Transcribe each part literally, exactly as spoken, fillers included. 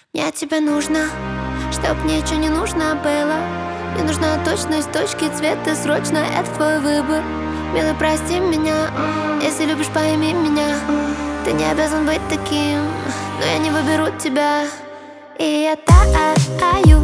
Мне от тебя нужно, чтоб ничего не нужно было. Мне нужна точность, точки, цвета, срочно, это твой выбор. Милый, прости меня, если любишь, пойми меня. Ты не обязан быть таким, но я не выберу тебя. И я таю,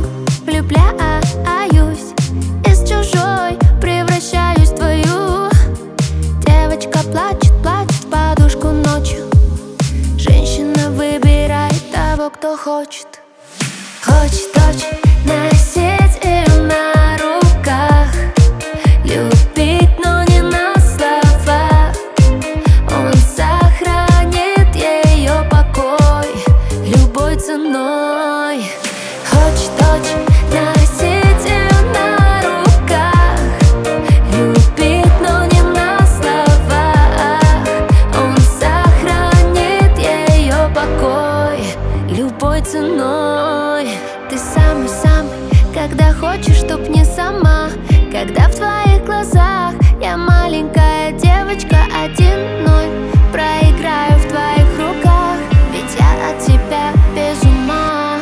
влюбляюсь, из чужой превращаюсь в твою. Девочка плачет, плачет в подушку ночью. Женщина выбирает того, кто хочет. Хочет очень носить ее на руках, любить, но не на словах. Он сохранит ее покой любой ценой. Хочет очень носить ее на руках, любить, но не на словах. Он сохранит ее покой любой ценой. Ты самый-самый, когда хочешь, чтоб не сама. Когда в твоих глазах я маленькая девочка, один-ноль проиграю в твоих руках, ведь я от тебя без ума.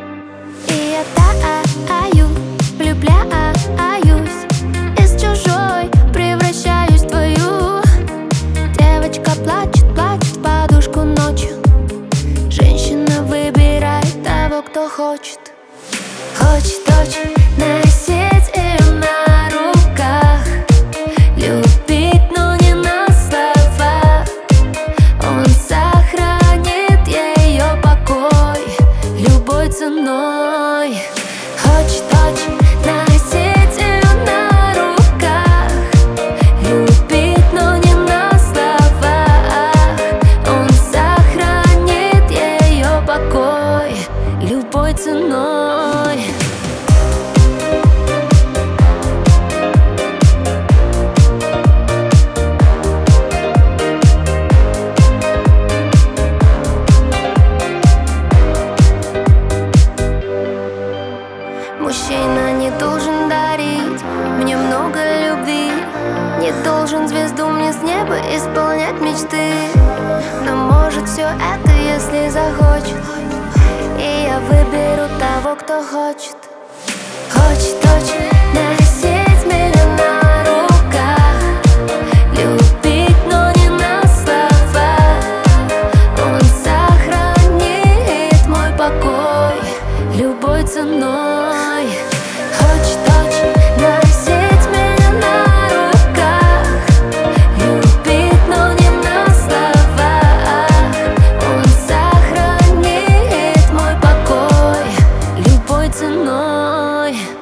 И я таю, влюбляюсь, из чужой превращаюсь в твою. Девочка плачет, плачет в подушку ночью. Женщина выбирает того, кто хочет. Хочет очень носить ее на руках, любить, но не на словах. Он сохранит ее покой любой ценой. Хочет очень носить ее на руках, любить, но не на словах. Он сохранит ее покой любой ценой. Мужчина не должен дарить мне много любви, не должен звезду мне с неба исполнять мечты. Но может все это, если захочет, и я выберу того, кто хочет. Хочет очень носить меня на руках, любить, но не на словах. Он сохранит мой покой любой ценой. Хочет очень носить меня на руках, любить, но не на словах. Он сохранит мой покой любой ценой.